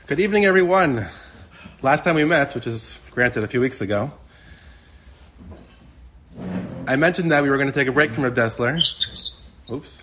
Good evening, everyone. Last time we met, which is granted a few weeks ago, I mentioned that we were going to take a break from Rav Dessler. Oops.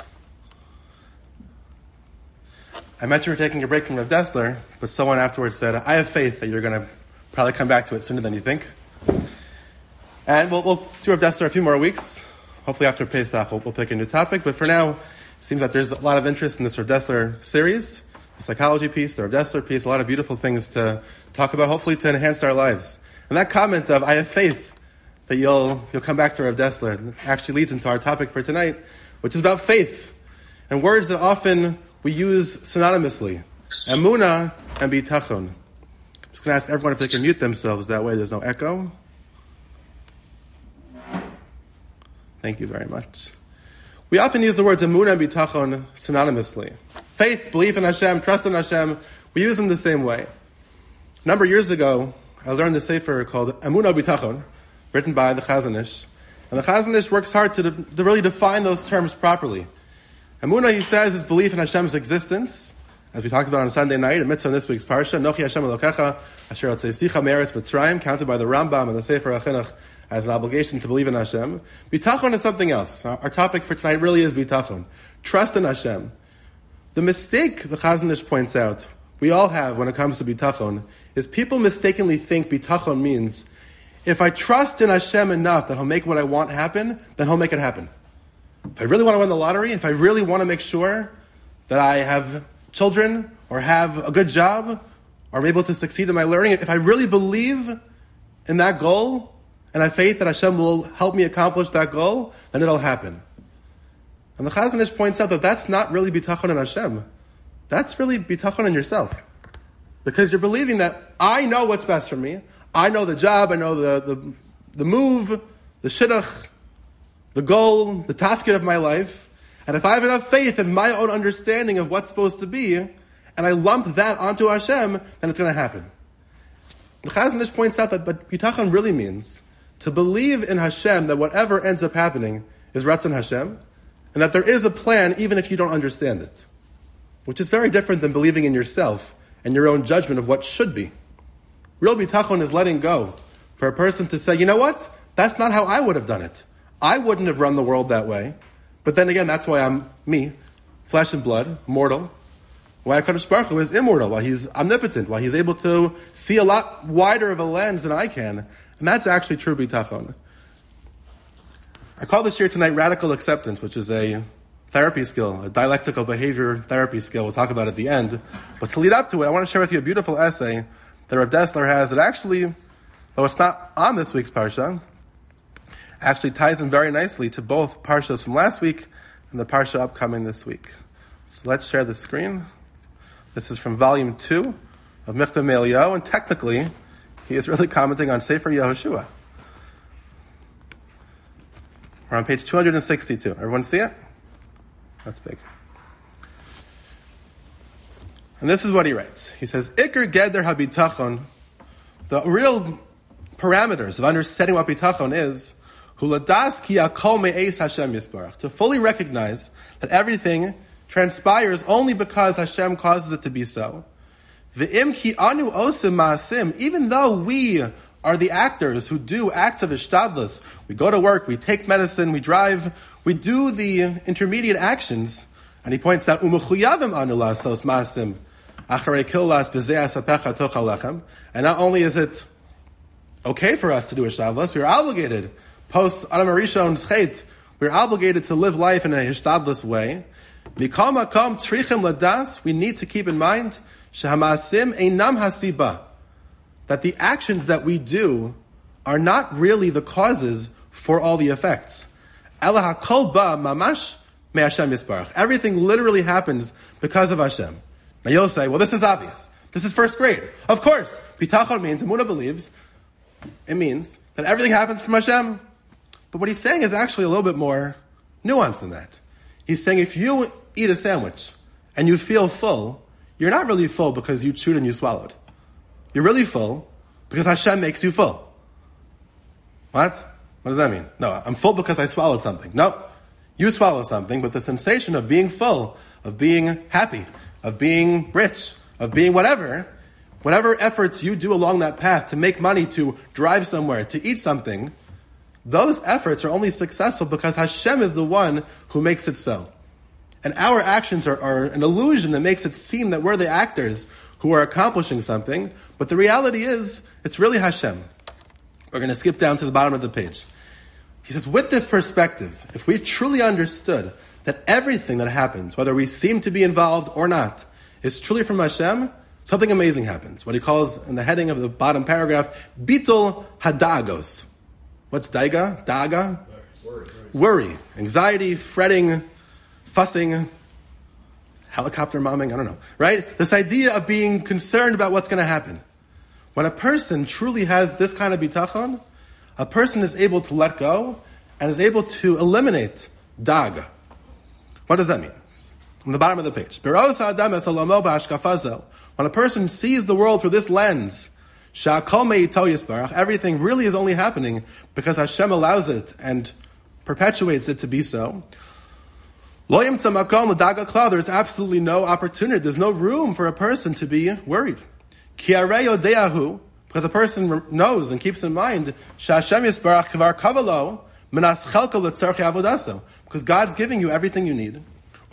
I mentioned we were taking a break from Rav Dessler, but someone afterwards said, I have faith that you're going to probably come back to it sooner than you think. And we'll do Rav Dessler a few more weeks. Hopefully after Pesach, we'll pick a new topic. But for now, it seems that there's a lot of interest in this Rav Dessler series, the psychology piece, the Rav Dessler piece, a lot of beautiful things to talk about, hopefully to enhance our lives. And that comment of, I have faith that you'll come back to Rav Dessler, actually leads into our topic for tonight, which is about faith, and words that often we use synonymously, Emunah and Bitachon. I'm just going to ask everyone if they can mute themselves, that way there's no echo. Thank you very much. We often use the words Emunah and Bitachon synonymously. Faith, belief in Hashem, trust in Hashem, we use them the same way. A number of years ago, I learned a sefer called Emunah Bitachon, written by the Chazon Ish. And the Chazon Ish works hard to really define those terms properly. Emunah, he says, is belief in Hashem's existence, as we talked about on Sunday night, a mitzvah in this week's parsha, Nochi Hashem Elokecha, Asher Otzeisecha Me'eretz Mitzrayim, counted by the Rambam and the Sefer HaChinuch as an obligation to believe in Hashem. Bitachon is something else. Our topic for tonight really is Bitachon. Trust in Hashem. The mistake the Chazon Ish points out, we all have when it comes to Bitachon, is people mistakenly think Bitachon means, if I trust in Hashem enough that He'll make what I want happen, then He'll make it happen. If I really want to win the lottery, if I really want to make sure that I have children, or have a good job, or I'm able to succeed in my learning, if I really believe in that goal, and I have faith that Hashem will help me accomplish that goal, then it'll happen. And the Chazon Ish points out that that's not really bitachon in Hashem. That's really bitachon in yourself. Because you're believing that I know what's best for me. I know the job, I know the move, the shidduch, the goal, the tafkid of my life. And if I have enough faith in my own understanding of what's supposed to be, and I lump that onto Hashem, then it's going to happen. The Chazon Ish points out that but bitachon really means to believe in Hashem that whatever ends up happening is Ratzon Hashem, and that there is a plan even if you don't understand it. Which is very different than believing in yourself and your own judgment of what should be. Real bitachon is letting go for a person to say, you know what? That's not how I would have done it. I wouldn't have run the world that way. But then again, that's why I'm me, flesh and blood, mortal. Why HaKadosh Baruch Hu is immortal, why He's omnipotent, why He's able to see a lot wider of a lens than I can. And that's actually true bitachon. I call this year tonight radical acceptance, which is a therapy skill, a dialectical behavior therapy skill. We'll talk about it at the end. But to lead up to it, I want to share with you a beautiful essay that Rav Dessler has that actually, though it's not on this week's parsha, actually ties in very nicely to both parshas from last week and the parsha upcoming this week. So let's share the screen. This is from volume 2 of Michtav Me'Eliyahu, and technically, he is really commenting on Sefer Yehoshua. We're on page 262. Everyone see it? That's big. And this is what he writes. He says, Iker Geder HaBitachon, the real parameters of understanding what bitachon is, Huladas ki akol me'eis Hashem yisbarach, to fully recognize that everything transpires only because Hashem causes it to be so. V'im ki anu osim ma'asim, even though we are the actors who do acts of ishtadlus, we go to work, we take medicine, we drive, we do the intermediate actions, and he points out, U'mechuyavim anu la'asos ma'asim, acharei killas b'zeh asapecha toch halechem, and not only is it okay for us to do ishtadlus, we are obligated, post Adam HaRishon's chet, we're obligated to live life in a hishtadlus way. Mikol makom tzrichim ladas, we need to keep in mind, shehamasim einam hasiba, that the actions that we do are not really the causes for all the effects. Ela hakol ba mamash me Hashem yisbarach. Everything literally happens because of Hashem. Now you'll say, well, this is obvious. This is first grade. Of course, bitachon means, Emunah believes, it means that everything happens from Hashem. But what he's saying is actually a little bit more nuanced than that. He's saying if you eat a sandwich and you feel full, you're not really full because you chewed and you swallowed. You're really full because Hashem makes you full. What? What does that mean? No, I'm full because I swallowed something. No, you swallow something, but the sensation of being full, of being happy, of being rich, of being whatever, whatever efforts you do along that path to make money, to drive somewhere, to eat something, those efforts are only successful because Hashem is the one who makes it so. And our actions are an illusion that makes it seem that we're the actors who are accomplishing something, but the reality is, it's really Hashem. We're going to skip down to the bottom of the page. He says, with this perspective, if we truly understood that everything that happens, whether we seem to be involved or not, is truly from Hashem, something amazing happens. What he calls, in the heading of the bottom paragraph, Bitul Hadagos. What's daiga? Daga? Worry. Anxiety, fretting, fussing, helicopter momming, I don't know. Right? This idea of being concerned about what's going to happen. When a person truly has this kind of bitachon, a person is able to let go and is able to eliminate daga. What does that mean? On the bottom of the page. When a person sees the world through this lens, everything really is only happening because Hashem allows it and perpetuates it to be so. There's absolutely no opportunity. There's no room for a person to be worried. Because a person knows and keeps in mind because God's giving you everything you need.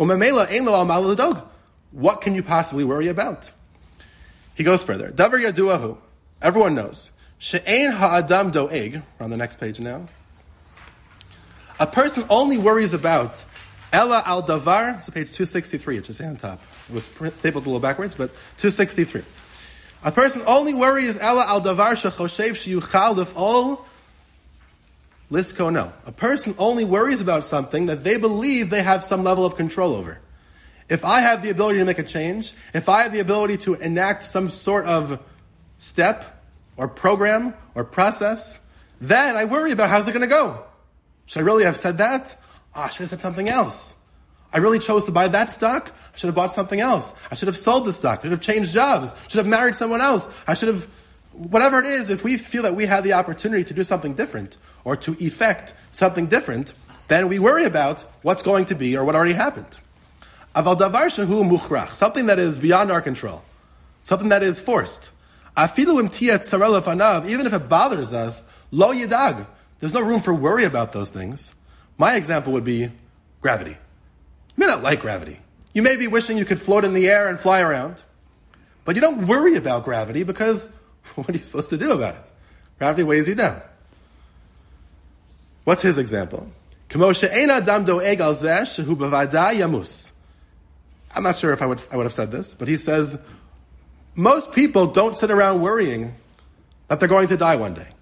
What can you possibly worry about? He goes further. Everyone knows. We're on the next page now. A person only worries about Ella al davar. It's page 263. It should say on top. It was stapled a little backwards, but 263. A person only worries Ella al davar shechoshev sheyuchal lif'ol lisko. No. A person only worries about something that they believe they have some level of control over. If I have the ability to make a change, if I have the ability to enact some sort of step or program or process, then I worry about how's it going to go. Should I really have said that? I should have said something else. I really chose to buy that stock. I should have bought something else. I should have sold the stock. I should have changed jobs. I should have married someone else. I should have, whatever it is, if we feel that we have the opportunity to do something different or to effect something different, then we worry about what's going to be or what already happened. Aval davar shehu muchrach, something that is beyond our control, something that is forced. Afilu im tia tzareh lefanav, even if it bothers us, lo yidag. There's no room for worry about those things. My example would be gravity. You may not like gravity. You may be wishing you could float in the air and fly around, but you don't worry about gravity because what are you supposed to do about it? Gravity weighs you down. What's his example? I'm not sure if I would have said this, but he says, most people don't sit around worrying that they're going to die one day.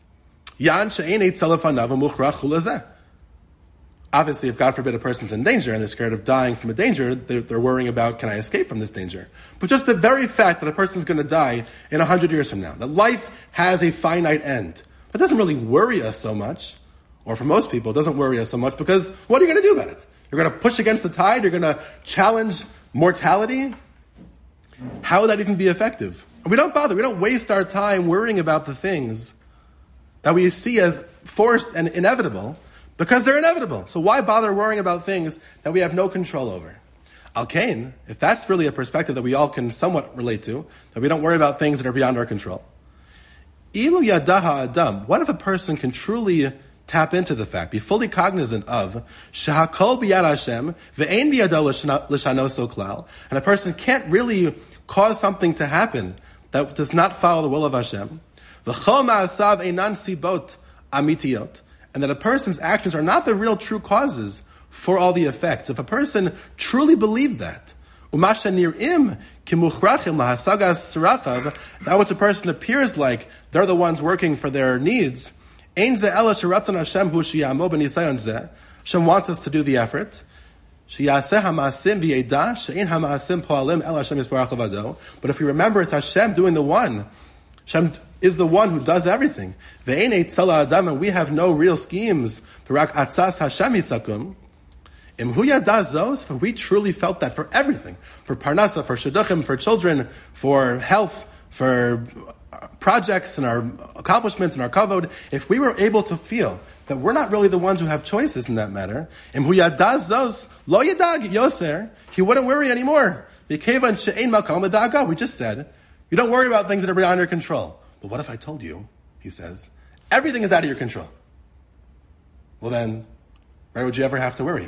Obviously, if God forbid a person's in danger and they're scared of dying from a danger, they're worrying about, can I escape from this danger? But just the very fact that a person's going to die in 100 years from now, that life has a finite end, that doesn't really worry us so much, or for most people, it doesn't worry us so much because what are you going to do about it? You're going to push against the tide? You're going to challenge mortality? How would that even be effective? We don't bother. We don't waste our time worrying about the things that we see as forced and inevitable because they're inevitable. So why bother worrying about things that we have no control over? Al-Kain, if that's really a perspective that we all can somewhat relate to, that we don't worry about things that are beyond our control. Ilu yadaha adam, what if a person can truly tap into the fact, be fully cognizant of shahakol biyad Hashem ve'ein biyado l'shanoso klal, and a person can't really cause something to happen that does not follow the will of Hashem. V'chol ma'asav einan sibot amitiyot, and that a person's actions are not the real true causes for all the effects. If a person truly believed that, that which a person appears like they're the ones working for their needs, Hashem wants us to do the effort. But if we remember it's Hashem doing the one, Hashem is the one who does everything. And we have no real schemes. If we truly felt that for everything, for parnasa, for shidduchim, for children, for health, for projects and our accomplishments and our kavod, if we were able to feel that we're not really the ones who have choices in that matter, he wouldn't worry anymore. We just said, You don't worry about things that are beyond your control. But what if I told you, he says, everything is out of your control? Well then, why would you ever have to worry?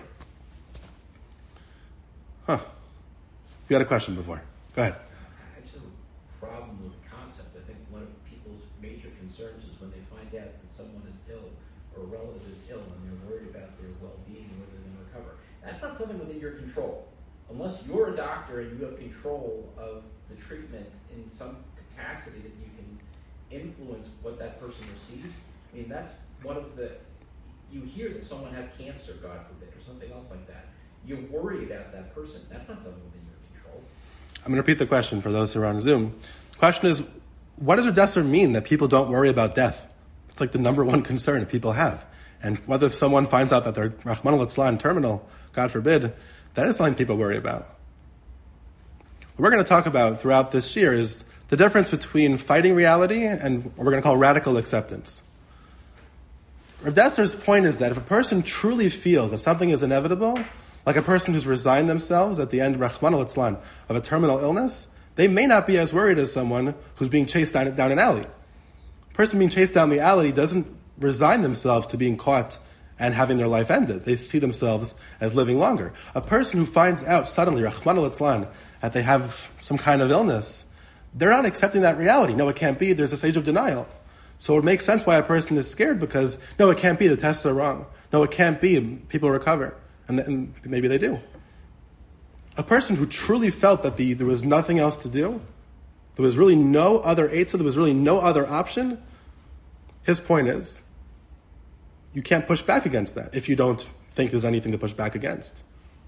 You had a question before. Go ahead. I just have a problem with the concept. I think one of people's major concerns is when they find out that someone is ill or a relative is ill and they're worried about their well-being and whether they're going to recover. That's not something within your control. Unless you're a doctor and you have control of the treatment in some capacity that you can influence what that person receives. I mean, that's one of the... You hear that someone has cancer, God forbid, or something else like that. You worry about that person. That's not something within your control. I'm going to repeat the question for those who are on Zoom. The question is, what does Odessa mean that people don't worry about death? It's like the number one concern that people have. And whether someone finds out that they're Rahman al-Islam terminal, God forbid, that is something people worry about. What we're going to talk about throughout this year is the difference between fighting reality and what we're going to call radical acceptance. Rav Dessler's point is that if a person truly feels that something is inevitable, like a person who's resigned themselves at the end, Rahman al-Islam, of a terminal illness, they may not be as worried as someone who's being chased down an alley. A person being chased down the alley doesn't resign themselves to being caught and having their life ended. They see themselves as living longer. A person who finds out suddenly, Rahman al-Islam, that they have some kind of illness, they're not accepting that reality. No, it can't be. There's a stage of denial. So it makes sense why a person is scared because, no, it can't be. The tests are wrong. No, it can't be. People recover. And maybe they do. A person who truly felt that there was nothing else to do, there was really no other eitzah, there was really no other option, his point is, you can't push back against that if you don't think there's anything to push back against.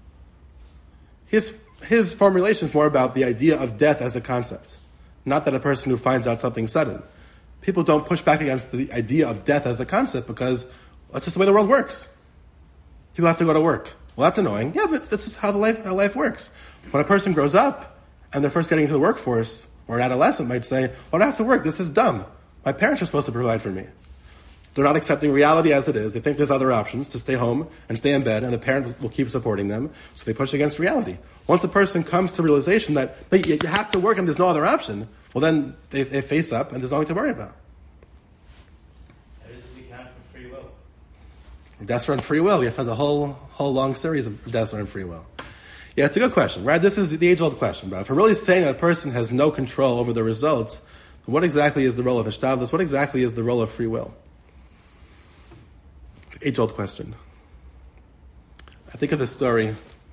His formulation is more about the idea of death as a concept, not that a person who finds out something sudden. People don't push back against the idea of death as a concept because that's just the way the world works. People have to go to work. Well, that's annoying. Yeah, but that's just how life works. When a person grows up and they're first getting into the workforce, or an adolescent might say, well, I don't have to work. This is dumb. My parents are supposed to provide for me. They're not accepting reality as it is. They think there's other options to stay home and stay in bed, and the parent will keep supporting them, so they push against reality. Once a person comes to realization that you have to work and there's no other option, well, then they face up and there's nothing to worry about. How does it account for free will? Dessler and free will. We have had a whole long series of Dessler and free will. Yeah, it's a good question, right? This is the age-old question. But if we're really saying that a person has no control over the results, then what exactly is the role of Hishtadlus? What exactly is the role of free will? Age-old question. I think of the story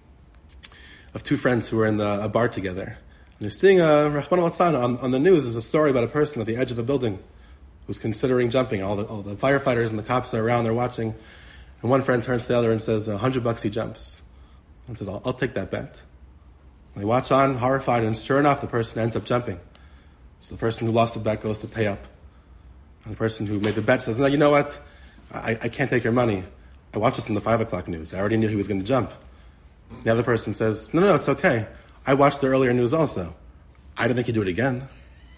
of two friends who were in a bar together. And they're seeing Rahman al-Islam on the news is a story about a person at the edge of a building who's considering jumping. All the firefighters and the cops are around, they're watching. And one friend turns to the other and says, $100 he jumps. And says, I'll take that bet. And they watch on, horrified, and sure enough, the person ends up jumping. So the person who lost the bet goes to pay up. And the person who made the bet says, no, you know what? I can't take your money. I watched this in the 5 o'clock news. I already knew he was going to jump. The other person says, no, it's okay. I watched the earlier news also. I didn't think he'd do it again.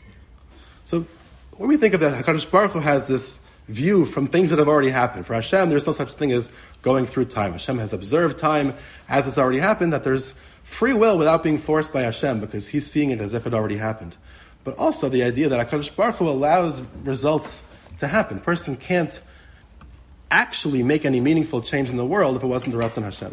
So when we think of that, HaKadosh Baruch Hu has this view from things that have already happened. For Hashem, there's no such thing as going through time. Hashem has observed time as it's already happened, that there's free will without being forced by Hashem because he's seeing it as if it already happened. But also the idea that HaKadosh Baruch Hu allows results to happen. A person can't actually make any meaningful change in the world if it wasn't the Ratzon Hashem.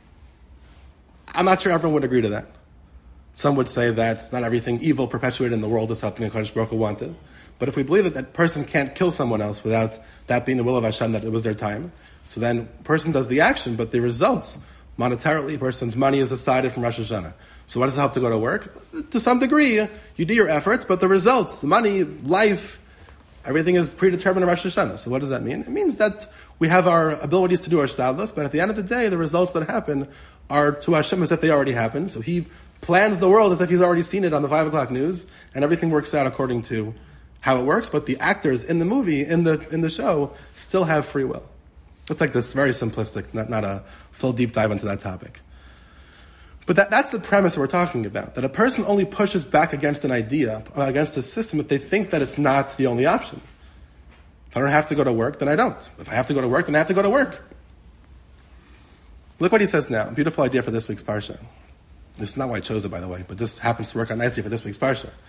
I'm not sure everyone would agree to that. Some would say that not everything evil perpetuated in the world is something HaKadosh Baruch Hu wanted. But if we believe that that person can't kill someone else without that being the will of Hashem, that it was their time, so then a person does the action, but the results, monetarily, a person's money is decided from Rosh Hashanah. So what does it help to go to work? To some degree, you do your efforts, but the results, the money, life, everything is predetermined in Rosh Hashanah. So what does that mean? It means that we have our abilities to do our shtadlus, but at the end of the day, the results that happen are to Hashem as if they already happened. So he plans the world as if he's already seen it on the 5 o'clock news, and everything works out according to how it works, but the actors in the movie, in the show, still have free will. It's like this very simplistic, not a full deep dive into that topic. But that's the premise we're talking about, that a person only pushes back against an idea, against a system, if they think that it's not the only option. If I don't have to go to work, then I don't. If I have to go to work, then I have to go to work. Look what he says now. Beautiful idea for this week's Parsha. This is not why I chose it, by the way, but this happens to work out nicely for this week's Parsha.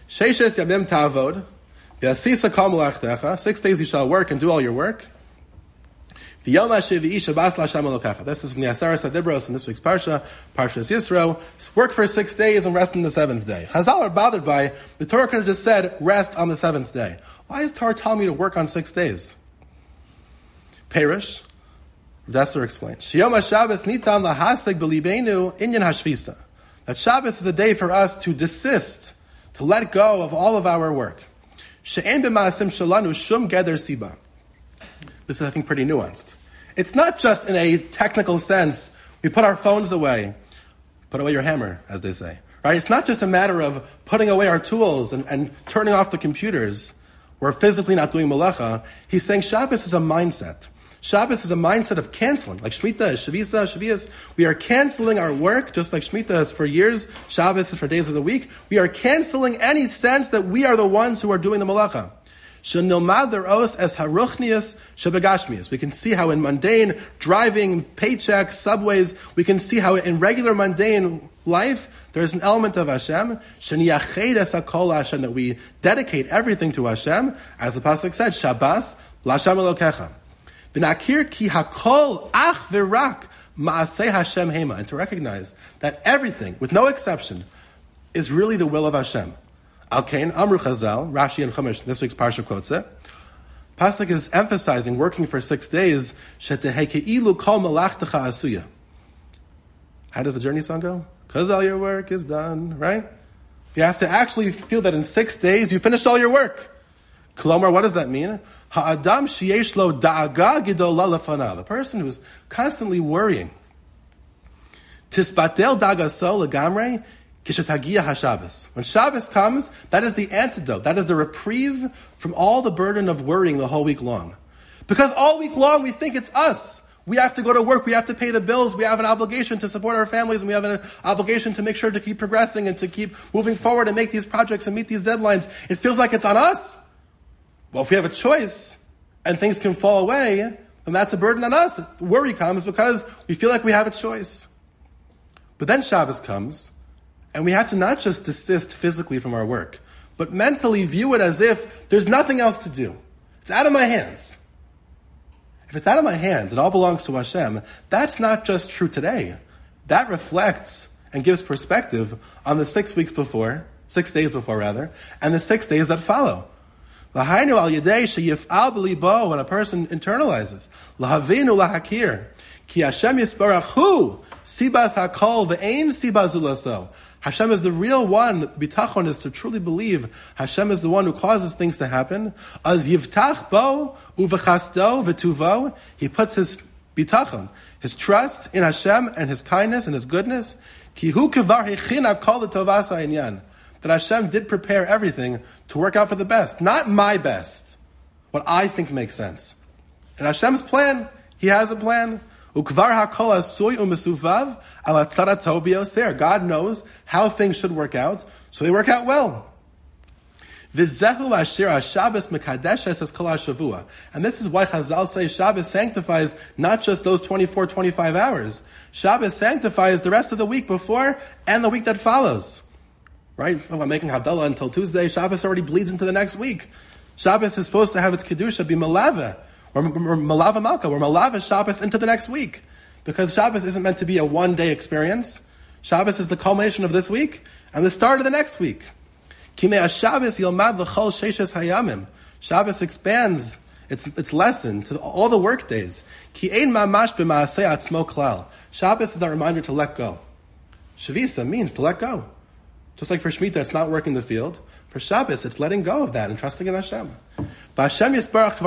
Sheishes yamim ta'avod, v'asisa kol melachtecha. 6 days you shall work and do all your work. V'yom hashivi'i shabas l'Hashem Elokecha. This is from the Aseres HaDibros in this week's Parsha, Parshas Yisro. Work for 6 days and rest on the 7th day. Chazal are bothered by, the Torah could have just said, rest on the 7th day. Why is Torah telling me to work on 6 days? Perish, Desser explains, Sheyom HaShabbos nitan lahaseg b'libeinu inyan hashvisa. That Shabbos is a day for us to desist, to let go of all of our work. She'en b'ma'asim shalanu shum geder siba. This is, I think, pretty nuanced. It's not just in a technical sense, we put our phones away, put away your hammer, as they say. Right? It's not just a matter of putting away our tools and turning off the computers. We're physically not doing malacha. He's saying Shabbos is a mindset. Shabbos is a mindset of canceling, like Shemitah, Shavias. We are canceling our work, just like Shemitah is for years, Shabbos is for days of the week. We are canceling any sense that we are the ones who are doing the malacha. We can see how in mundane driving, paycheck, subways, we can see how in regular mundane life, there's an element of Hashem, that we dedicate everything to Hashem, as the Pasuk said, Shabbos, L'Hashem Elokecha. V'nakir ki hakol ach v'rak ma'aseh Hashem hema, and to recognize that everything, with no exception, is really the will of Hashem. Al-Kain, Amru Chazal, Rashi and Chumash, this week's Parsha quotes it. Pasuk is emphasizing working for 6 days, Shetehei ke'ilu kol malachtecha asuya. How does the journey song go? Because all your work is done, right? You have to actually feel that in 6 days you finished all your work. Kolomar, what does that mean? Ha'adam sheyesh lo da'aga gidola lefanav. The person who's constantly worrying. Tisbatel da'agaso legamrei kishethagia haShabbos. When Shabbos comes, that is the antidote. That is the reprieve from all the burden of worrying the whole week long. Because all week long we think it's us. We have to go to work, we have to pay the bills, we have an obligation to support our families, and we have an obligation to make sure to keep progressing and to keep moving forward and make these projects and meet these deadlines. It feels like it's on us. Well, if we have a choice and things can fall away, then that's a burden on us. Worry comes because we feel like we have a choice. But then Shabbos comes, and we have to not just desist physically from our work, but mentally view it as if there's nothing else to do. It's out of my hands. If it's out of my hands, it all belongs to Hashem, that's not just true today. That reflects and gives perspective on the 6 days before, and the 6 days that follow. When a person internalizes, lahavinu lahakir, ki Hashem yisbarach hu, sibas hakol ve'ein sibas ulaso. Hashem is the real one. The bitachon is to truly believe Hashem is the one who causes things to happen. Az yivtach bo uvechasto v'tuvo. He puts his bitachon, his trust in Hashem and his kindness and his goodness. Ki hu kevar hechina kol l'tovas ha'inyan. That Hashem did prepare everything to work out for the best. Not my best. What I think makes sense. And Hashem's plan, He has a plan. God knows how things should work out, so they work out well. And this is why Chazal say Shabbos sanctifies not just those 24, 25 hours. Shabbos sanctifies the rest of the week before and the week that follows. Right? Oh, I'm making Havdalah until Tuesday. Shabbos already bleeds into the next week. Shabbos is supposed to have its Kedusha be Malava, or Malava Malka, or Malava Shabbos into the next week. Because Shabbos isn't meant to be a one-day experience. Shabbos is the culmination of this week and the start of the next week. Shabbos expands its lesson to all the work days. Shabbos is that reminder to let go. Shavisa means to let go. Just like for Shemitah, it's not working the field. For Shabbos, it's letting go of that and trusting in Hashem. God has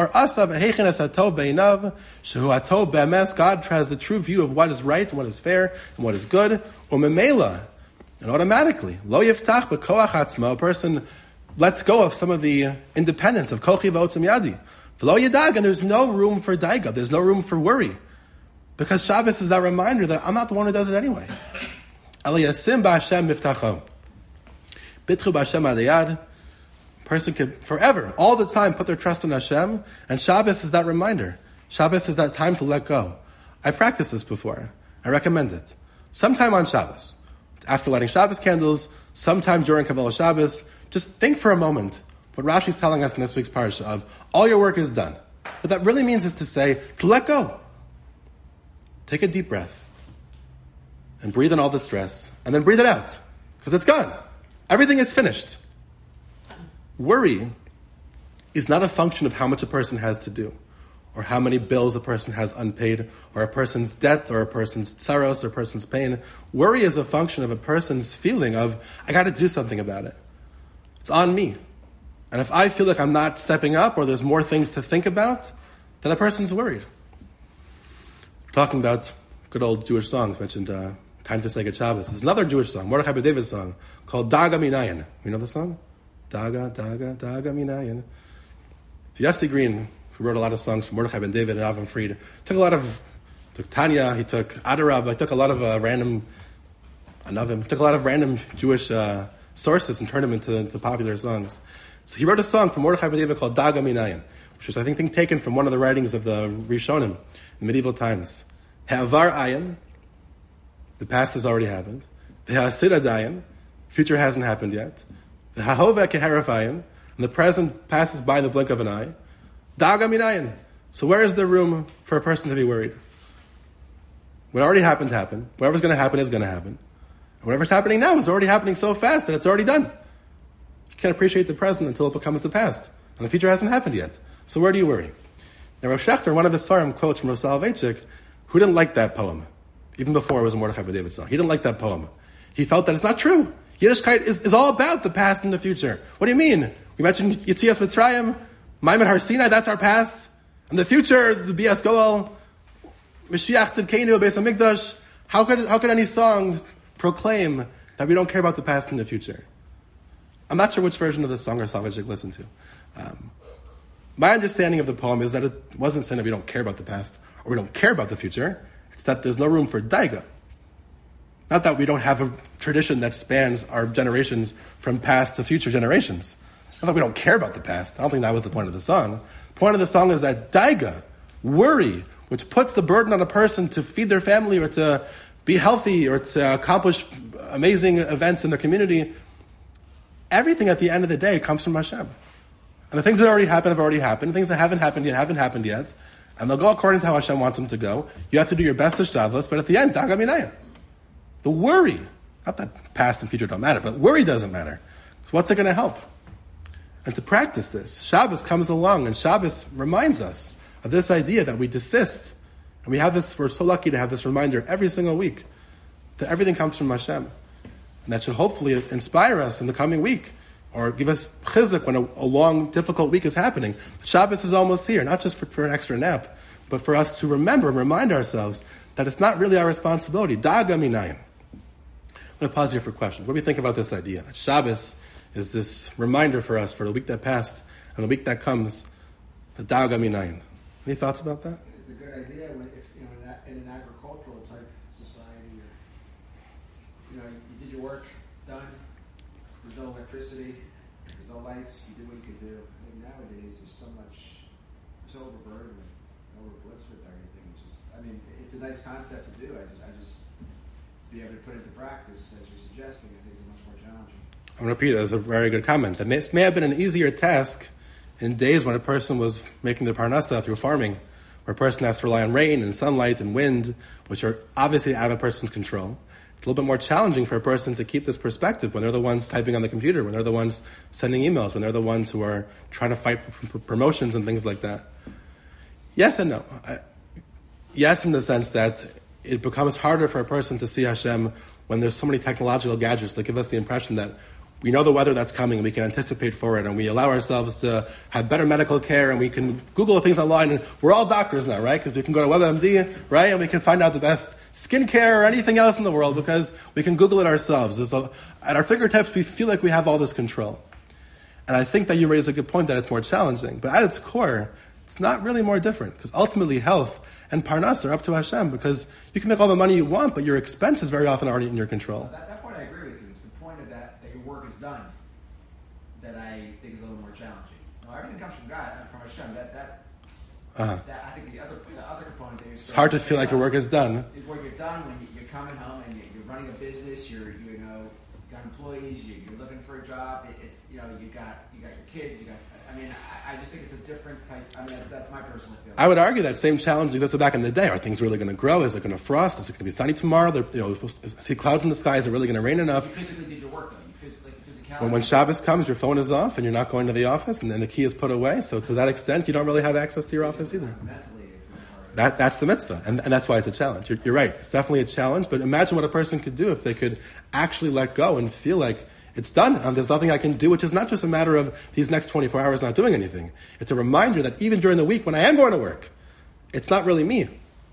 the true view of what is right and what is fair and what is good. And automatically, a person lets go of some of the independence of kochi v'otzim yadi. And there's no room for daiga. There's no room for worry. Because Shabbos is that reminder that I'm not the one who does it anyway. Person can forever, all the time, put their trust in Hashem, and Shabbos is that reminder. Shabbos is that time to let go. I've practiced this before. I recommend it. Sometime on Shabbos, after lighting Shabbos candles, sometime during Kabbalah Shabbos, Just think for a moment what Rashi is telling us in this week's parsha of all your work is done. What that really means is to say, to let go. Take a deep breath and breathe in all the stress and then breathe it out because it's gone. Everything is finished. Worry is not a function of how much a person has to do or how many bills a person has unpaid or a person's debt or a person's tsaros or a person's pain. Worry is a function of a person's feeling of, I got to do something about it. It's on me. And if I feel like I'm not stepping up or there's more things to think about, then a person's worried. We're talking about good old Jewish songs, mentioned Time to Say Good Shabbos. There's another Jewish song, Mordechai Ben David song, called Daga Minayin. You know the song? Daga, Daga, Daga Minayin. So Yossi Green, who wrote a lot of songs for Mordechai Ben David and Avram Fried, took Tanya, he took Adarab, he took a lot of random Jewish sources and turned them into popular songs. So he wrote a song for Mordechai Ben David called Daga Minayin, which was, I think, taken from one of the writings of the Rishonim in medieval times. Ha'avar ayin, the past has already happened. The ha'asid adayin, future hasn't happened yet. The ha'hova keharaf ayin, and the present passes by in the blink of an eye. Daga minayin. So where is there room for a person to be worried? What already happened, happened. Whatever's going to happen is going to happen. And whatever's happening now is already happening so fast that it's already done. You can't appreciate the present until it becomes the past. And the future hasn't happened yet. So where do you worry? Now, Rav Shechter, one of his Sarim, quotes from Rav Soloveitchik, who didn't like that poem, even before it was a Mordechai Ben David song. He didn't like that poem. He felt that it's not true. Yiddishkeit is all about the past and the future. What do you mean? We mentioned Yetzias Mitzrayim, Maimon Har Sinai, that's our past. And the future, the Bias Goel, Mashiach Tzidkenu, Beis HaMikdash. How could any song proclaim that we don't care about the past and the future? I'm not sure which version of the song Rav Soloveitchik listened to. My understanding of the poem is that it wasn't saying that we don't care about the past or we don't care about the future. It's that there's no room for daiga. Not that we don't have a tradition that spans our generations from past to future generations. Not that we don't care about the past. I don't think that was the point of the song. The point of the song is that daiga, worry, which puts the burden on a person to feed their family or to be healthy or to accomplish amazing events in their community, everything at the end of the day comes from Hashem. And the things that already happened have already happened. Things that haven't happened yet. And they'll go according to how Hashem wants them to go. You have to do your best to shtadlos, but at the end, daga minayin. The worry, not that past and future don't matter, but worry doesn't matter. So what's it going to help? And to practice this, Shabbos comes along, and Shabbos reminds us of this idea that we desist. And we're so lucky to have this reminder every single week that everything comes from Hashem. And that should hopefully inspire us in the coming week, or give us chizuk when a long, difficult week is happening. Shabbos is almost here, not just for an extra nap, but for us to remember and remind ourselves that it's not really our responsibility. Daga minayin. I'm going to pause here for questions. What do we think about this idea? That Shabbos is this reminder for us for the week that passed and the week that comes, the daga minayin. Any thoughts about that? It's a good idea in an agricultural type society. You did your work, it's done. There's no electricity, there's no lights, you did what you could do. I think nowadays there's so overburdened with overblitzed with everything. It's a nice concept to do. I just be able to put it into practice as you're suggesting. I think it's much more challenging. I'm going to repeat it. That's a very good comment. That may have been an easier task in days when a person was making their parnasa through farming, where a person has to rely on rain and sunlight and wind, which are obviously out of a person's control. It's a little bit more challenging for a person to keep this perspective when they're the ones typing on the computer, when they're the ones sending emails, when they're the ones who are trying to fight for promotions and things like that. Yes and no. Yes, in the sense that it becomes harder for a person to see Hashem when there's so many technological gadgets that give us the impression that we know the weather that's coming and we can anticipate for it, and we allow ourselves to have better medical care, and we can Google things online, and we're all doctors now, right? Because we can go to WebMD, right? And we can find out the best skincare or anything else in the world because we can Google it ourselves. At our fingertips, we feel like we have all this control. And I think that you raise a good point that it's more challenging. But at its core, it's not really more different, because ultimately health and parnas are up to Hashem, because you can make all the money you want, but your expenses very often aren't in your control. That point I agree with you. It's the point of that your work is done that I think is a little more challenging. No, everything comes from God, from Hashem. That I think the other component that you're saying, it's hard to feel like your work is done. Your work is done when you're coming home and you're running a business. You're got employees, you're looking for a job. It's you got your kids. I just think it's a different type. That's my personal feeling. I would argue that same challenge existed back in the day. Are things really going to grow? Is it going to frost? Is it going to be sunny tomorrow? We're supposed to see clouds in the sky. Is it really going to rain enough? You physically did your work, though. Physicality. When Shabbos comes, your phone is off and you're not going to the office, and then the key is put away. So to that extent, you don't really have access to your office either. Mentally, it's hard. That's the mitzvah, and that's why it's a challenge. You're right. It's definitely a challenge, but imagine what a person could do if they could actually let go and feel like it's done. There's nothing I can do, which is not just a matter of these next 24 hours not doing anything. It's a reminder that even during the week when I am going to work, it's not really me. So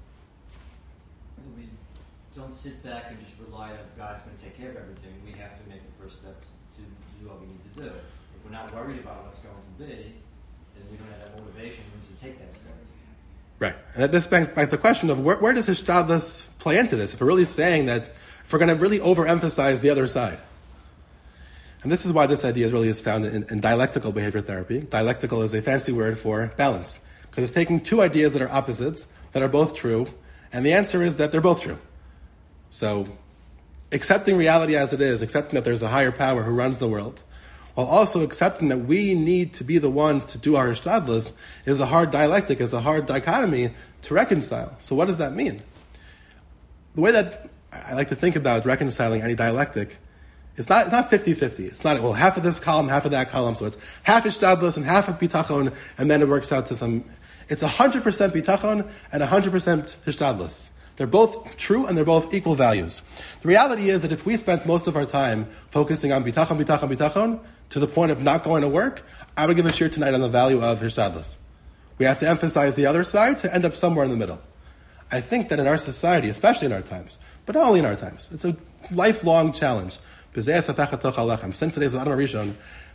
we don't sit back and just rely that God's going to take care of everything. We have to make the first steps to do what we need to do. If we're not worried about what's going to be, then we don't have that motivation to take that step. Right. And this brings back the question of where does Hishtadlus play into this? If we're really saying that, if we're going to really overemphasize the other side. And this is why this idea really is found in dialectical behavior therapy. Dialectical is a fancy word for balance, because it's taking two ideas that are opposites, that are both true, and the answer is that they're both true. So, accepting reality as it is, accepting that there's a higher power who runs the world, while also accepting that we need to be the ones to do our hishtadlus, is a hard dialectic, is a hard dichotomy to reconcile. So what does that mean? The way that I like to think about reconciling any dialectic, it's not 50-50. It's not, well, half of this column, half of that column, so it's half hishtadlus and half of bitachon, and then it works out to some... It's 100% bitachon and 100% hishtadlus. They're both true and they're both equal values. The reality is that if we spent most of our time focusing on bitachon, to the point of not going to work, I would give a shir tonight on the value of hishtadlus. We have to emphasize the other side to end up somewhere in the middle. I think that in our society, especially in our times, but not only in our times, it's a lifelong challenge. Since today's Adam Rishon,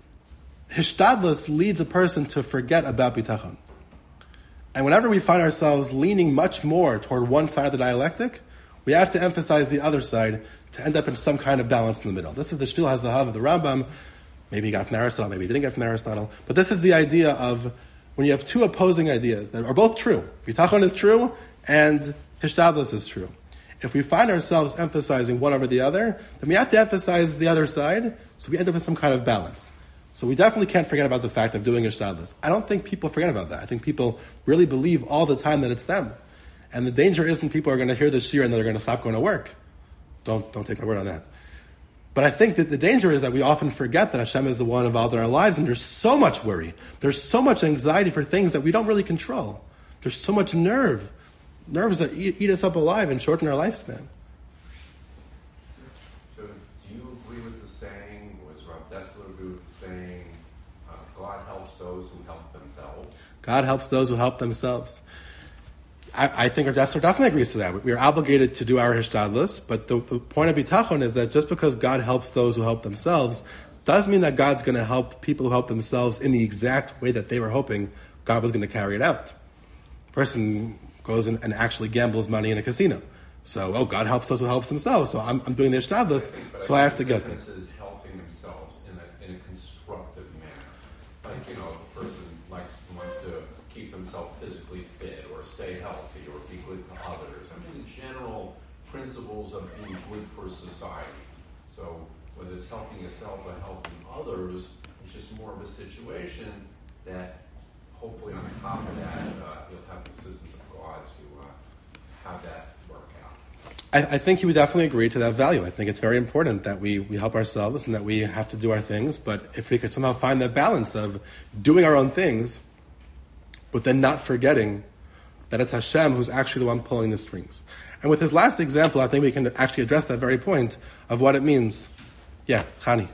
hishtadlus leads a person to forget about bitachon. And whenever we find ourselves leaning much more toward one side of the dialectic, we have to emphasize the other side to end up in some kind of balance in the middle. This is the Shtil HaZahav of the Rambam. Maybe he got from Aristotle, maybe he didn't get from Aristotle. But this is the idea of when you have two opposing ideas that are both true. Bitachon is true and hishtadlus is true. If we find ourselves emphasizing one over the other, then we have to emphasize the other side, so we end up with some kind of balance. So we definitely can't forget about the fact of doing hishtadlus. I don't think people forget about that. I think people really believe all the time that it's them. And the danger isn't people are going to hear the shir and they're going to stop going to work. Don't take my word on that. But I think that the danger is that we often forget that Hashem is the one involved in our lives, and there's so much worry. There's so much anxiety for things that we don't really control. There's so much nerves that eat us up alive and shorten our lifespan. So do you agree with the saying, or does Rav Dessler agree with the saying, God helps those who help themselves? God helps those who help themselves. I think Rav Dessler definitely agrees to that. We are obligated to do our hishtadlus, but the point of bitachon is that just because God helps those who help themselves doesn't mean that God's going to help people who help themselves in the exact way that they were hoping God was going to carry it out. A person goes and actually gambles money in a casino. So, God helps those who helps themselves, so I'm doing the hishtadlus, so I have to get this. This is helping themselves in a constructive manner. Like, a person wants to keep themselves physically fit or stay healthy or be good to others. The general principles of being good for society. So whether it's helping yourself or helping others, it's just more of a situation that hopefully on top of that, you'll have the assistance of God to have that work out. I think he would definitely agree to that value. I think it's very important that we help ourselves and that we have to do our things, but if we could somehow find that balance of doing our own things, but then not forgetting that it's Hashem who's actually the one pulling the strings. And with his last example, I think we can actually address that very point of what it means. Yeah, Chani.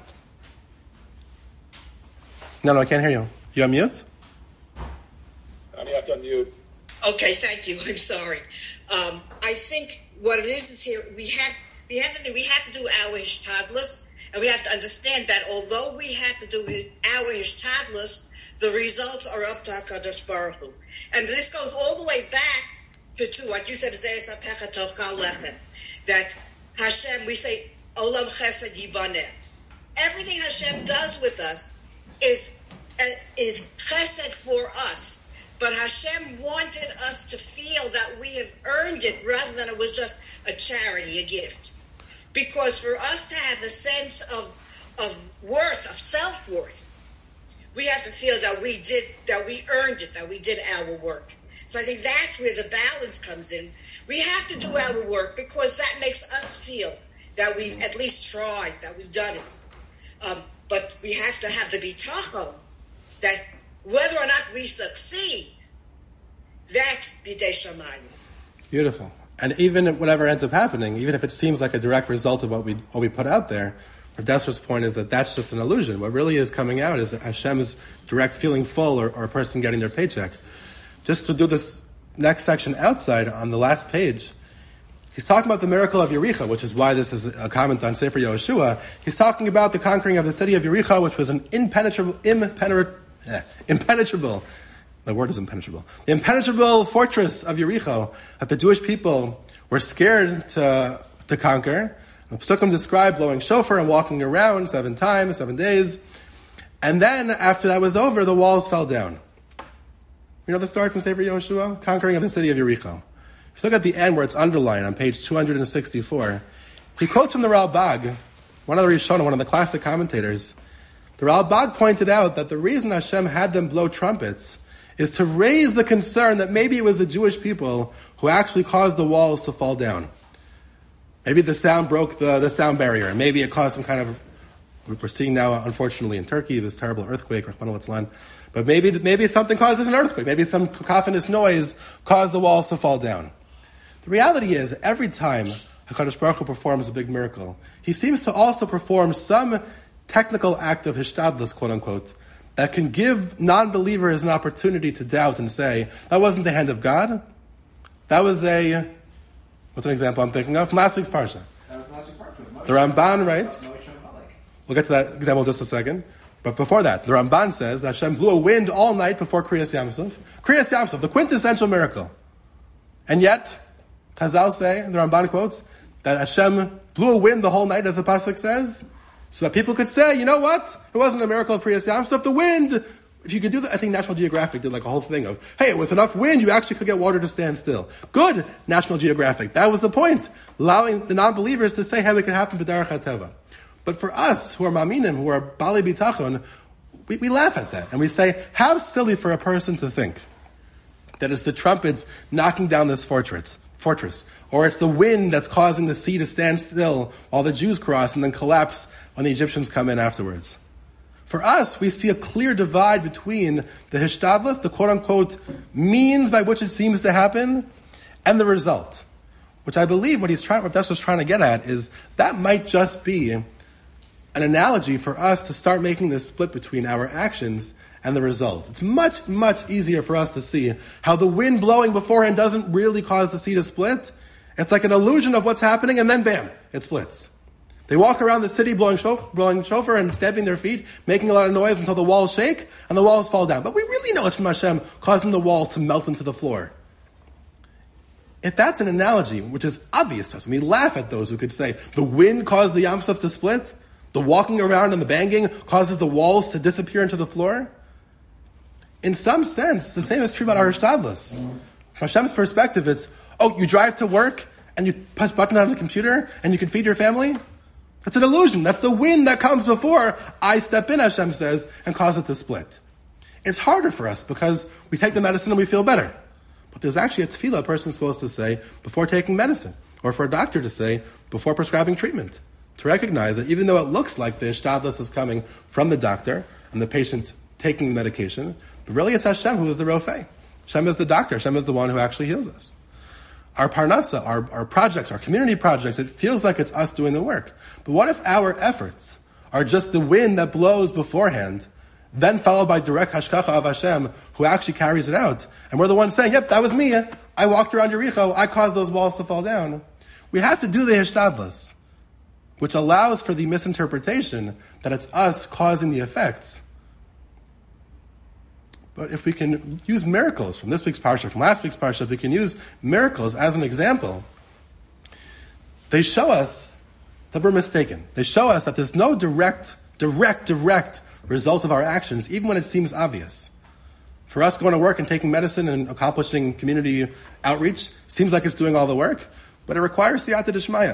No, I can't hear you. You on mute? You have to unmute. Okay, thank you. I'm sorry. I think what it is here we have to do our hishtadlus, and we have to understand that although we have to do our hishtadlus, the results are up to HaKadosh Baruch Hu. And this goes all the way back to what you said, that Hashem, we say, Olam Chesed Yibaneh. Everything Hashem does with us is chesed for us. But Hashem wanted us to feel that we have earned it rather than it was just a charity, a gift. Because for us to have a sense of worth, of self-worth, we have to feel that we earned it, that we did our work. So I think that's where the balance comes in. We have to do our work because that makes us feel that we've at least tried, that we've done it. But we have to have the bitachon that whether or not we succeed, that's bidei shamayim. Beautiful. And even whatever ends up happening, even if it seems like a direct result of what we put out there, Rav Dessler's point is that that's just an illusion. What really is coming out is Hashem's direct feeling full or a person getting their paycheck. Just to do this next section outside on the last page, he's talking about the miracle of Yericho, which is why this is a comment on Sefer Yehoshua. He's talking about the conquering of the city of Yericho, which was an impenetrable, the word is impenetrable. The impenetrable fortress of Yericho that the Jewish people were scared to conquer. The Pesukim describe blowing shofar and walking around 7 times, 7 days. And then, after that was over, the walls fell down. You know the story from Sefer Yehoshua? Conquering of the city of Yericho. If you look at the end where it's underlined on page 264, he quotes from the Ralbag, one of the Rishonim, one of the classic commentators. The Ralbag pointed out that the reason Hashem had them blow trumpets is to raise the concern that maybe it was the Jewish people who actually caused the walls to fall down. Maybe the sound broke the sound barrier. Maybe it caused some kind of, we're seeing now, unfortunately, in Turkey, this terrible earthquake, but maybe something causes an earthquake. Maybe some cacophonous noise caused the walls to fall down. The reality is, every time HaKadosh Baruch Hu performs a big miracle, he seems to also perform some technical act of hishtadlus, quote unquote, that can give non-believers an opportunity to doubt and say, that wasn't the hand of God. That was what's an example I'm thinking of? From last week's Parsha. The Ramban writes, we'll get to that example in just a second, but before that, the Ramban says that Hashem blew a wind all night before Kriyas Yamsuf. Kriyas Yamsuf, the quintessential miracle. And yet, Chazal say, the Ramban quotes, that Hashem blew a wind the whole night, as the Pasuk says, so that people could say, you know what? It wasn't a miracle of Kriyas Yamsuf. The wind, if you could do that, I think National Geographic did like a whole thing of, hey, with enough wind, you actually could get water to stand still. Good, National Geographic. That was the point. Allowing the non-believers to say how it could happen b'derech hateva. But for us, who are maminim, who are bali bitachon, we laugh at that. And we say, how silly for a person to think that it's the trumpets knocking down this fortress, or it's the wind that's causing the sea to stand still while the Jews cross and then collapse when the Egyptians come in afterwards. For us, we see a clear divide between the hishtadlus, the quote-unquote means by which it seems to happen, and the result. Which I believe what Dessler's trying to get at is that might just be an analogy for us to start making this split between our actions and the result. It's much, much easier for us to see how the wind blowing beforehand doesn't really cause the sea to split. It's like an illusion of what's happening, and then bam, it splits. They walk around the city blowing shofar and stamping their feet, making a lot of noise until the walls shake and the walls fall down. But we really know it's from Hashem causing the walls to melt into the floor. If that's an analogy, which is obvious to us, we laugh at those who could say, the wind caused the Yam Suf to split, the walking around and the banging causes the walls to disappear into the floor. In some sense, the same is true about our Hishtadlus. From Hashem's perspective, it's, you drive to work and you press a button on the computer and you can feed your family? That's an illusion. That's the wind that comes before I step in, Hashem says, and cause it to split. It's harder for us because we take the medicine and we feel better. But there's actually a tefillah a person's supposed to say before taking medicine, or for a doctor to say before prescribing treatment, to recognize that even though it looks like the hishtadlus is coming from the doctor and the patient taking the medication, but really it's Hashem who is the rofei. Hashem is the doctor. Hashem is the one who actually heals us. Our parnasa, our projects, our community projects, it feels like it's us doing the work. But what if our efforts are just the wind that blows beforehand, then followed by direct hashkacha of Hashem, who actually carries it out? And we're the ones saying, yep, that was me. I walked around Yericho. I caused those walls to fall down. We have to do the hishtadlus, which allows for the misinterpretation that it's us causing the effects. But if we can use miracles from this week's parsha, from last week's parsha, if we can use miracles as an example, they show us that we're mistaken. They show us that there's no direct result of our actions, even when it seems obvious. For us going to work and taking medicine and accomplishing community outreach seems like it's doing all the work, but it requires siyata d'shmaya.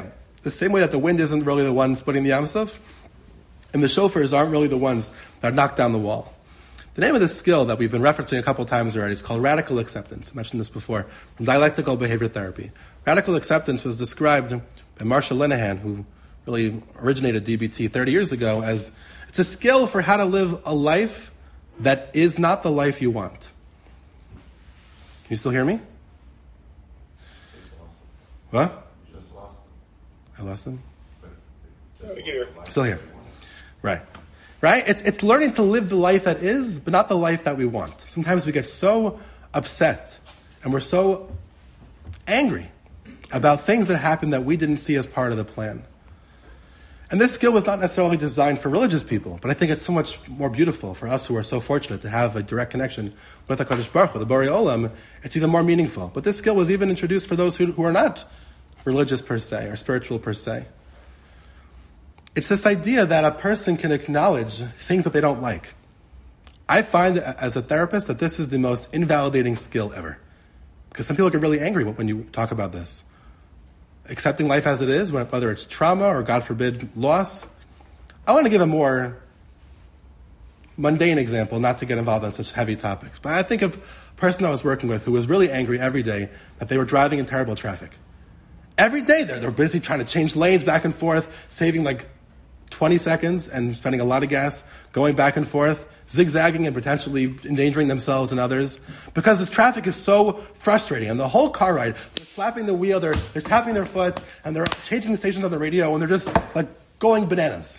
The same way that the wind isn't really the one splitting the Yam Suf, and the shofars aren't really the ones that knock down the wall. The name of this skill that we've been referencing a couple times already is called radical acceptance. I mentioned this before, from dialectical behavior therapy. Radical acceptance was described by Marshall Linehan, who really originated DBT 30 years ago, as it's a skill for how to live a life that is not the life you want. Can you still hear me? Just lost them. What? Just lost them. I lost them? Just Here. Still here. Right. Right? It's learning to live the life that is, but not the life that we want. Sometimes we get so upset and we're so angry about things that happen that we didn't see as part of the plan. And this skill was not necessarily designed for religious people, but I think it's so much more beautiful for us who are so fortunate to have a direct connection with HaKadosh Baruch Hu, the Borei Olam. It's even more meaningful. But this skill was even introduced for those who are not religious per se or spiritual per se. It's this idea that a person can acknowledge things that they don't like. I find as a therapist that this is the most invalidating skill ever. Because some people get really angry when you talk about this. Accepting life as it is, whether it's trauma or, God forbid, loss. I want to give a more mundane example, not to get involved in such heavy topics. But I think of a person I was working with who was really angry every day that they were driving in terrible traffic. Every day they're busy trying to change lanes back and forth, saving like 20 seconds and spending a lot of gas, going back and forth, zigzagging and potentially endangering themselves and others. Because this traffic is so frustrating. And the whole car ride, they're slapping the wheel, they're tapping their foot, and they're changing the stations on the radio, and they're just like going bananas.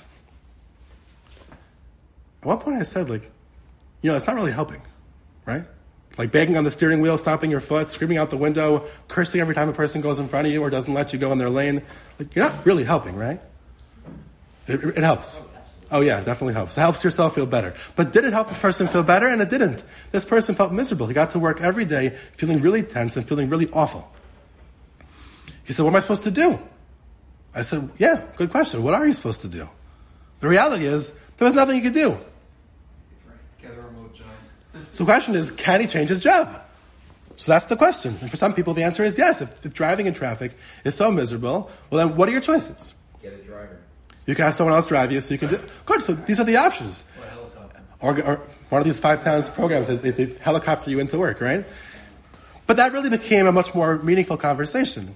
At one point I said, it's not really helping, right? Like banging on the steering wheel, stomping your foot, screaming out the window, cursing every time a person goes in front of you or doesn't let you go in their lane. You're not really helping, right? It helps. Oh yeah, it definitely helps. It helps yourself feel better. But did it help this person feel better? And it didn't. This person felt miserable. He got to work every day feeling really tense and feeling really awful. He said, what am I supposed to do? I said, yeah, good question. What are you supposed to do? The reality is, there was nothing he could do. Get a remote job. So the question is, can he change his job? So that's the question. And for some people, the answer is yes. If driving in traffic is so miserable, well then what are your choices? Get a driver. You can have someone else drive you, so you can do. Good. So these are the options. Or a helicopter. Or one of these 5 pounds programs that they helicopter you into work, right? But that really became a much more meaningful conversation.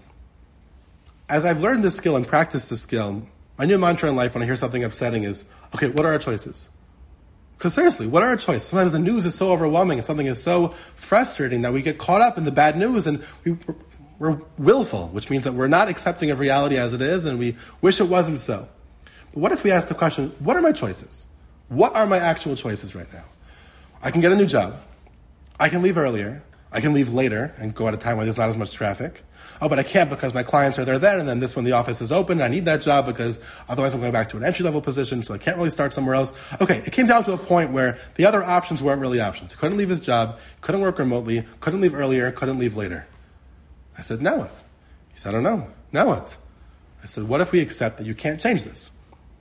As I've learned this skill and practiced this skill, my new mantra in life when I hear something upsetting is, okay, what are our choices? Because seriously, what are our choices? Sometimes the news is so overwhelming and something is so frustrating that we get caught up in the bad news and we're willful, which means that we're not accepting of reality as it is and we wish it wasn't so. But what if we ask the question, what are my choices? What are my actual choices right now? I can get a new job. I can leave earlier. I can leave later and go at a time when there's not as much traffic. Oh, but I can't because my clients are there then, and then this when the office is open, and I need that job because otherwise I'm going back to an entry-level position, so I can't really start somewhere else. Okay, it came down to a point where the other options weren't really options. He couldn't leave his job, couldn't work remotely, couldn't leave earlier, couldn't leave later. I said, now what? He said, I don't know. Now what? I said, what if we accept that you can't change this?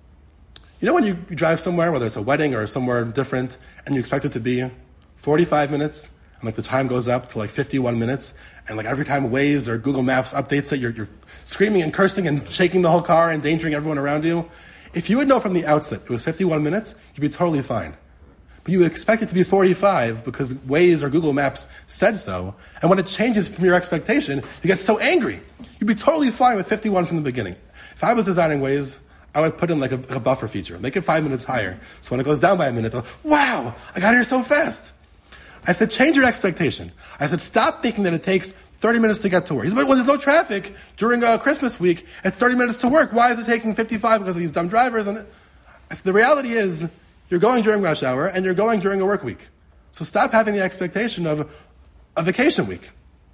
You know when you drive somewhere, whether it's a wedding or somewhere different, and you expect it to be 45 minutes, and the time goes up to 51 minutes, and every time Waze or Google Maps updates it, you're screaming and cursing and shaking the whole car, endangering everyone around you. If you would know from the outset it was 51 minutes, you'd be totally fine. But you expect it to be 45 because Waze or Google Maps said so, and when it changes from your expectation, you get so angry. You'd be totally fine with 51 from the beginning. If I was designing Waze, I would put in a buffer feature, make it 5 minutes higher. So when it goes down by a minute, wow, I got here so fast. I said, change your expectation. I said, stop thinking that it takes 30 minutes to get to work. He said, but when there's no traffic during Christmas week, it's 30 minutes to work. Why is it taking 55 because of these dumb drivers? And I said, the reality is, you're going during rush hour and you're going during a work week. So stop having the expectation of a vacation week.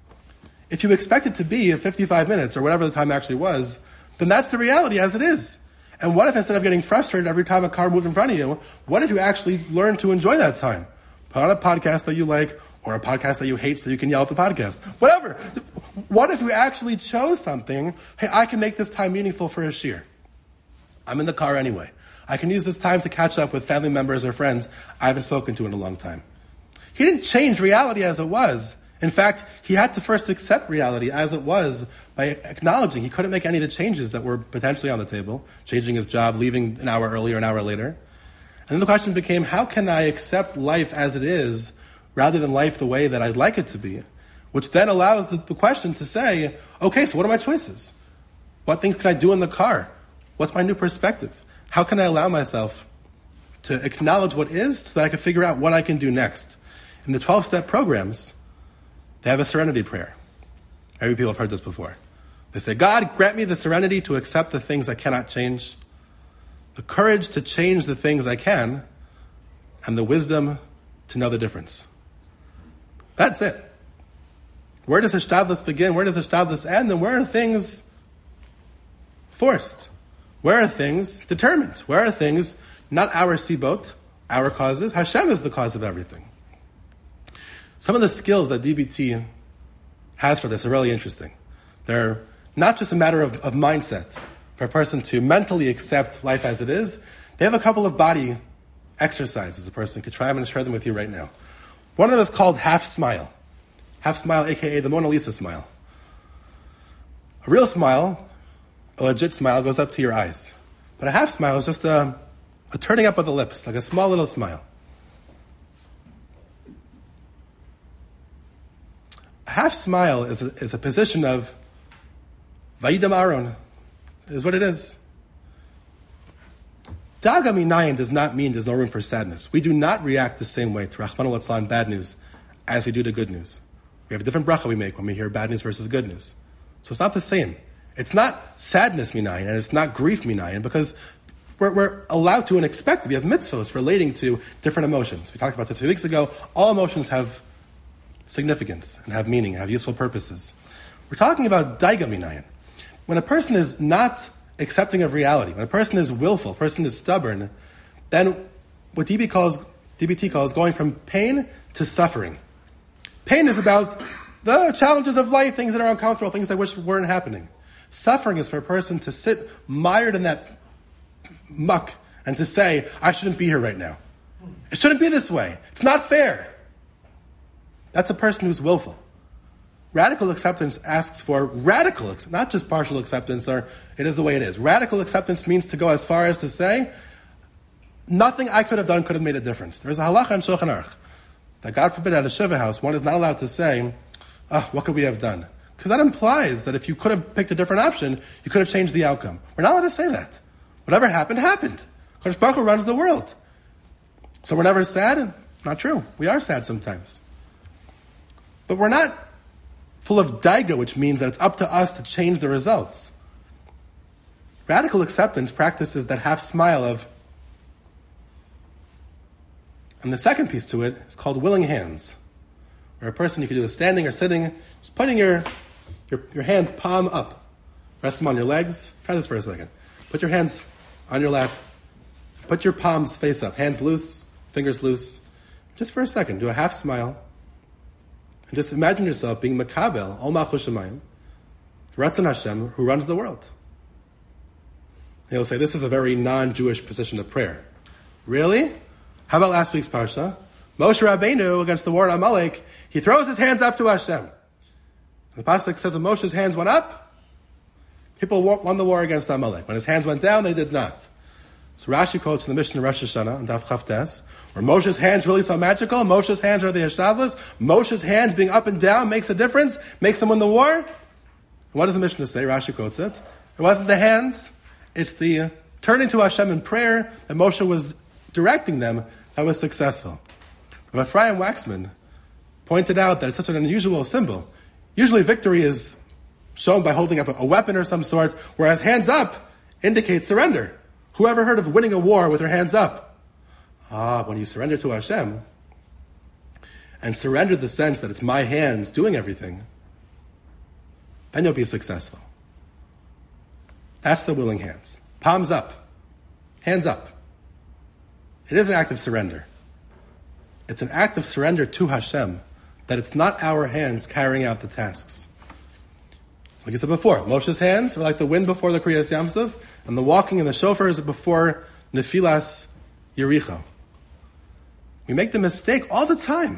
If you expect it to be 55 minutes or whatever the time actually was, then that's the reality as it is. And what if instead of getting frustrated every time a car moves in front of you, what if you actually learn to enjoy that time? Put on a podcast that you like or a podcast that you hate so you can yell at the podcast. Whatever. What if you actually chose something, hey, I can make this time meaningful for a shiur. I'm in the car anyway. I can use this time to catch up with family members or friends I haven't spoken to in a long time. He didn't change reality as it was. In fact, he had to first accept reality as it was by acknowledging he couldn't make any of the changes that were potentially on the table, changing his job, leaving an hour earlier, an hour later. And then the question became, how can I accept life as it is rather than life the way that I'd like it to be? Which then allows the question to say, okay, so what are my choices? What things can I do in the car? What's my new perspective? How can I allow myself to acknowledge what is so that I can figure out what I can do next? In the 12-step programs, they have a serenity prayer. Maybe people have heard this before. They say, God, grant me the serenity to accept the things I cannot change, the courage to change the things I can, and the wisdom to know the difference. That's it. Where does Hishtadlus begin? Where does Hishtadlus end? And where are things forced? Where are things determined? Where are things not our sibot, our causes? Hashem is the cause of everything. Some of the skills that DBT has for this are really interesting. They're not just a matter of mindset for a person to mentally accept life as it is. They have a couple of body exercises a person could try. I'm going to share them with you right now. One of them is called half smile. Half smile, aka the Mona Lisa smile. A real smile, a legit smile, goes up to your eyes. But a half smile is just a turning up of the lips, like a small little smile. A half smile is a position of Vayidam Aaron, is what it is. Daga minayin does not mean there's no room for sadness. We do not react the same way to Rachmana litzlan bad news as we do to good news. We have a different bracha we make when we hear bad news versus good news. So it's not the same. It's not sadness minayin and it's not grief minayin because we're allowed to and expected. We have mitzvahs relating to different emotions. We talked about this a few weeks ago. All emotions have significance and have meaning, have useful purposes. We're talking about daiga minayin. When a person is not accepting of reality, when a person is willful, a person is stubborn, then what DBT calls going from pain to suffering. Pain is about the challenges of life, things that are uncomfortable, things I wish weren't happening. Suffering is for a person to sit mired in that muck and to say, I shouldn't be here right now. It shouldn't be this way. It's not fair. That's a person who's willful. Radical acceptance asks for radical, not just partial acceptance, or it is the way it is. Radical acceptance means to go as far as to say, nothing I could have done could have made a difference. There's a halacha in Shulchan Aruch that, God forbid, at a shiva house, one is not allowed to say, what could we have done? Because that implies that if you could have picked a different option, you could have changed the outcome. We're not allowed to say that. Whatever happened, happened. Kodesh Baruch Hu runs the world. So we're never sad? Not true. We are sad sometimes. But we're not full of daiga, which means that it's up to us to change the results. Radical acceptance practices that half smile of, and the second piece to it is called willing hands, where a person, you can do this standing or sitting, just putting your hands palm up. Rest them on your legs. Try this for a second. Put your hands on your lap. Put your palms face up. Hands loose, fingers loose. Just for a second, do a half smile. And just imagine yourself being Makabel, Ol Malchus Shamayim, Ratzon Hashem, who runs the world. He'll say, this is a very non-Jewish position of prayer. Really? How about last week's Parsha? Moshe Rabbeinu, against the war on Amalek, he throws his hands up to Hashem. The pasuk says when Moshe's hands went up, people won the war against Amalek. When his hands went down, they did not. So Rashi quotes in the Mishnah Rosh Hashanah on Daf Chavtes, where Moshe's hands really so magical. Moshe's hands are the Hishtadlus. Moshe's hands being up and down makes a difference, makes them win the war. And what does the Mishnah say? Rashi quotes it. It wasn't the hands, it's the turning to Hashem in prayer that Moshe was directing them that was successful. But Ephraim Waxman pointed out that it's such an unusual symbol. Usually victory is shown by holding up a weapon or some sort, whereas hands up indicates surrender. Who ever heard of winning a war with your hands up? When you surrender to Hashem, and surrender the sense that it's my hands doing everything, then you'll be successful. That's the willing hands. Palms up. Hands up. It is an act of surrender. It's an act of surrender to Hashem, that it's not our hands carrying out the tasks. Like I said before, Moshe's hands were like the wind before the Kriyas Yamsuf, and the walking and the shofar is before Nefilas Yericho. We make the mistake all the time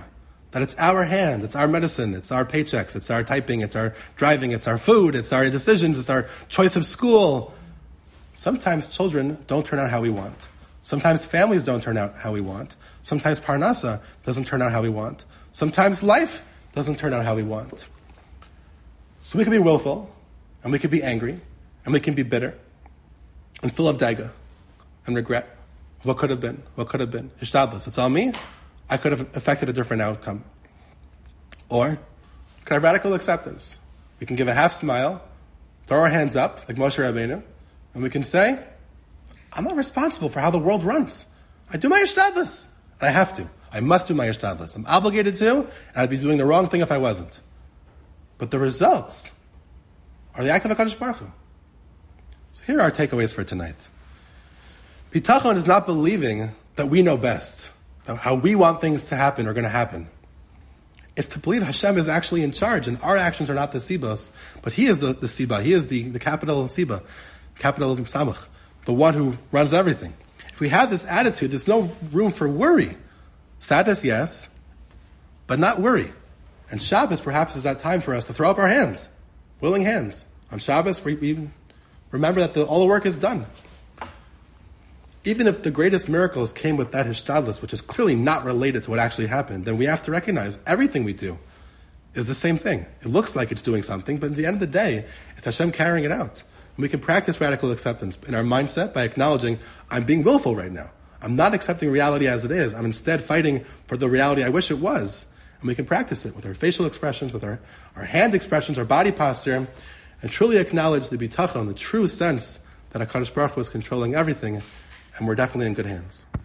That it's our hand, it's our medicine, it's our paychecks, it's our typing, it's our driving, it's our food, it's our decisions, it's our choice of school. Sometimes children don't turn out how we want. Sometimes families don't turn out how we want. Sometimes parnasa doesn't turn out how we want. Sometimes life doesn't turn out how we want. So we can be willful, and we can be angry, and we can be bitter, and full of daiga, and regret. What could have been? What could have been? Hishtadlus. It's all me. I could have affected a different outcome. Or, we can have radical acceptance. We can give a half smile, throw our hands up, like Moshe Rabbeinu, and we can say, I'm not responsible for how the world runs. I do my hishtadlus. And I have to. I must do my hishtadlus. I'm obligated to, and I'd be doing the wrong thing if I wasn't. But the results are the act of HaKadosh Baruch Hu. So here are our takeaways for tonight. Bitachon is not believing that we know best, that how we want things to happen are going to happen. It's to believe Hashem is actually in charge, and our actions are not the sibos, but He is the siba. He is the capital siba, capital samach, the one who runs everything. If we have this attitude, there's no room for worry. Sadness, yes, but not worry. And Shabbos perhaps is that time for us to throw up our hands, willing hands. On Shabbos, we remember that all the work is done. Even if the greatest miracles came with that hishtadlus, which is clearly not related to what actually happened, then we have to recognize everything we do is the same thing. It looks like it's doing something, but at the end of the day, it's Hashem carrying it out. And we can practice radical acceptance in our mindset by acknowledging, I'm being willful right now. I'm not accepting reality as it is. I'm instead fighting for the reality I wish it was. And we can practice it with our facial expressions, with our hand expressions, our body posture, and truly acknowledge the bitachon, the true sense that HaKadosh Baruch Hu is controlling everything, and we're definitely in good hands.